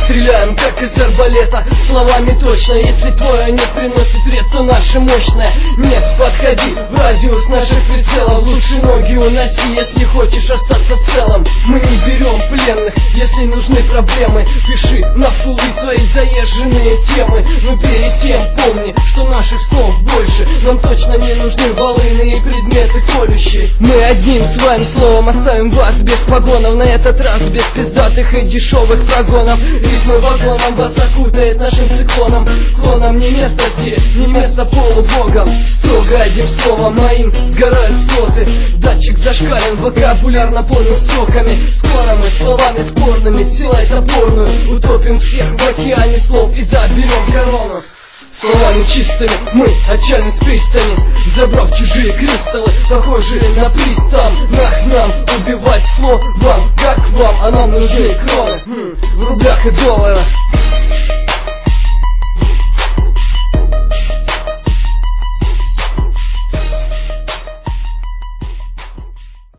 стреляем, как из арбалета, словами точно. Если твое не приносит вред, то наше мощное. Не подходи в радиус наших прицелов, лучше ноги уноси, если хочешь остаться целым. Мы не берем пленных, если нужны проблемы. Пиши на фулы свои заезженные темы, но перед тем помни, что наших слов больше. Нам точно не нужны волыны и предметы колющие. Мы одним своим словом оставим вас без погонов, на этот раз без пиздатых и дешевых прогонов. Ритмы вагоном вас окутает нашим циклоном. Клонам не место здесь, не место полубогам. Строго одним словом моим сгорают слоты. Датчик зашкален, вокабуляр наполнен строками. Скоро мы словами спорными, силой топорную утопим всех в океане слов и заберем корону. Словами чистыми мы отчаянно с пристани, забрав чужие кристаллы, похожие на пристав. Нах нам убивать словом, как вам, а нам нужны кроны в рублях и долларах.